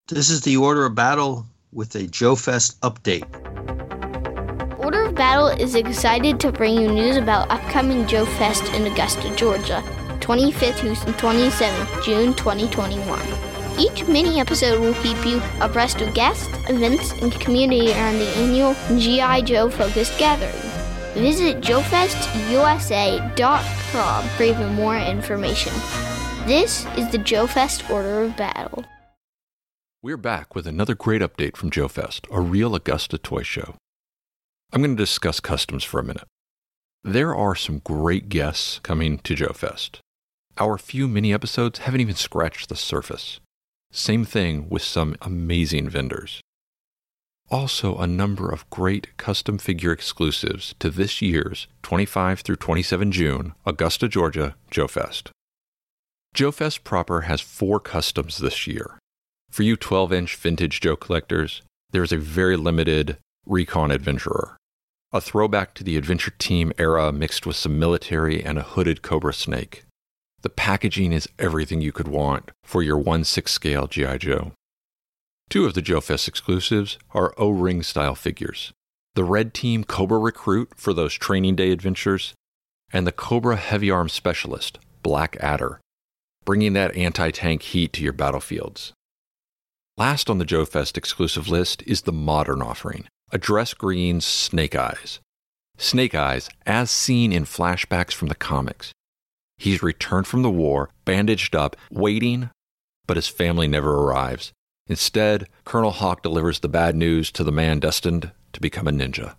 This is the Order of Battle with a Joe Fest update. Order of Battle is excited to bring you news about upcoming Joe Fest in Augusta, Georgia, 25th through 27th June 2021. Each mini-episode will keep you abreast of guests, events, and community around the annual G.I. Joe-focused gathering. Visit joefestusa.com for even more information. This is the Joe Fest Order of Battle. We're back with another great update from Joe Fest, a real Augusta toy show. I'm going to discuss customs for a minute. There are some great guests coming to Joe Fest. Our few mini-episodes haven't even scratched the surface. Same thing with some amazing vendors. Also, a number of great custom figure exclusives to this year's 25 through 27 June, Augusta, Georgia, Joe Fest. Joe Fest proper has 4 customs this year. For you 12-inch vintage Joe collectors, there's a very limited Recon Adventurer, a throwback to the Adventure Team era mixed with some military and a hooded Cobra Snake. The packaging is everything you could want for your 1/6 scale G.I. Joe. 2 of the Joe Fest exclusives are O-ring style figures. The Red Team Cobra Recruit for those training day adventures, and the Cobra Heavy Arm Specialist, Black Adder, bringing that anti-tank heat to your battlefields. Last on the Joe Fest exclusive list is the modern offering, Address Green's Snake Eyes. Snake Eyes, as seen in flashbacks from the comics. He's returned from the war, bandaged up, waiting, but his family never arrives. Instead, Colonel Hawk delivers the bad news to the man destined to become a ninja.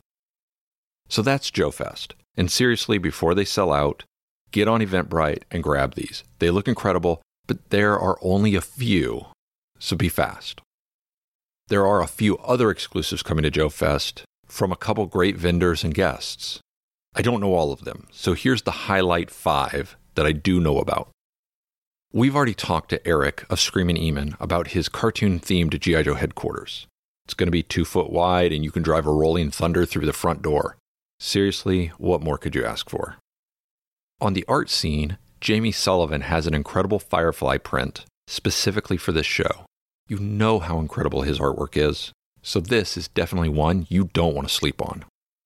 So that's Joe Fest. And seriously, before they sell out, get on Eventbrite and grab these. They look incredible, but there are only a few, so be fast. There are a few other exclusives coming to Joe Fest from a couple great vendors and guests. I don't know all of them, so here's the highlight 5 that I do know about. We've already talked to Eric of Screamin' Eamon about his cartoon-themed G.I. Joe headquarters. It's going to be 2 foot wide, and you can drive a Rolling Thunder through the front door. Seriously, what more could you ask for? On the art scene, Jamie Sullivan has an incredible Firefly print specifically for this show. You know how incredible his artwork is, so this is definitely one you don't want to sleep on.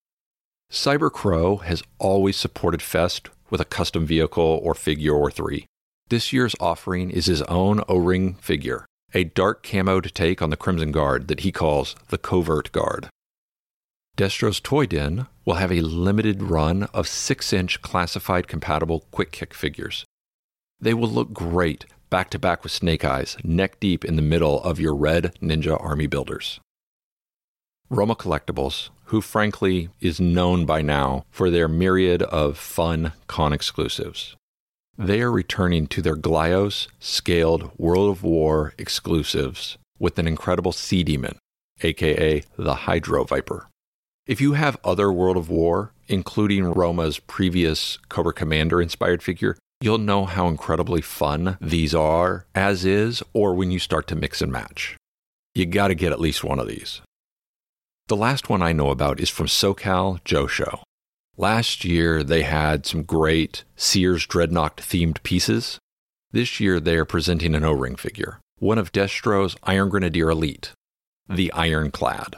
Cyber Crow has always supported Fest with a custom vehicle or figure or 3. This year's offering is his own O-ring figure, a dark camoed take on the Crimson Guard that he calls the Covert Guard. Destro's Toy Den will have a limited run of 6-inch classified compatible Quick Kick figures. They will look great back-to-back with Snake Eyes, neck deep in the middle of your red Ninja Army builders. Roma Collectibles, who frankly is known by now for their myriad of fun con exclusives. They are returning to their Glyos scaled World of War exclusives with an incredible Sea Demon, aka the Hydro Viper. If you have other World of War, including Roma's previous Cobra Commander inspired figure, you'll know how incredibly fun these are as is or when you start to mix and match. You gotta get at least one of these. The last one I know about is from SoCal Joe Show. Last year, they had some great Sears Dreadnought themed pieces. This year, they are presenting an O-ring figure, one of Destro's Iron Grenadier Elite, the Ironclad.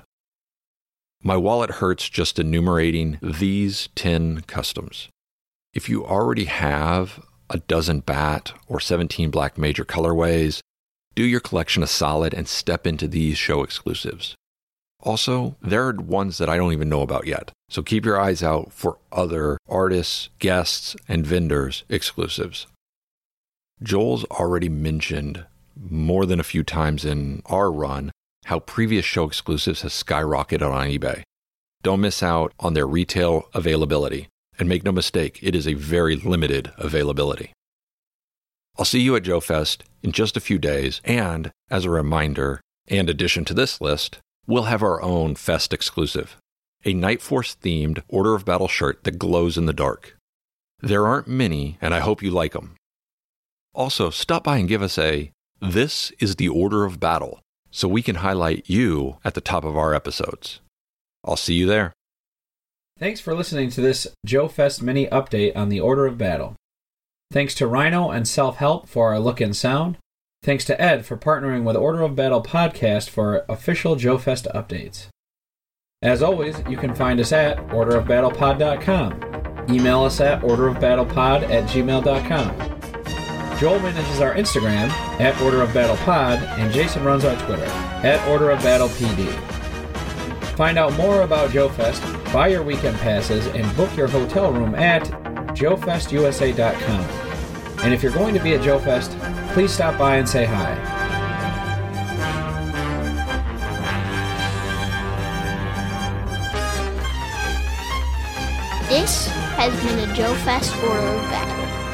My wallet hurts just enumerating these 10 customs. If you already have a dozen Bat or 17 Black Major colorways, do your collection a solid and step into these show exclusives. Also, there are ones that I don't even know about yet, so keep your eyes out for other artists, guests, and vendors exclusives. Joel's already mentioned more than a few times in our run how previous show exclusives have skyrocketed on eBay. Don't miss out on their retail availability, and make no mistake, it is a very limited availability. I'll see you at Joe Fest in just a few days, and as a reminder, and addition to this list, we'll have our own Fest exclusive, a Night Force-themed Order of Battle shirt that glows in the dark. There aren't many, and I hope you like them. Also, stop by and give us a "This is the Order of Battle," so we can highlight you at the top of our episodes. I'll see you there. Thanks for listening to this Joe Fest mini update on the Order of Battle. Thanks to Rhino and Self-Help for our look and sound. Thanks to Ed for partnering with Order of Battle Podcast for official Joe Fest updates. As always, you can find us at orderofbattlepod.com. Email us at orderofbattlepod@gmail.com. Joel manages our Instagram at orderofbattlepod, and Jason runs our Twitter at orderofbattlepd. Find out more about Joe Fest, buy your weekend passes, and book your hotel room at joefestusa.com. And if you're going to be at Joe Fest, please stop by and say hi. This has been a Joe Fest Order of Battle.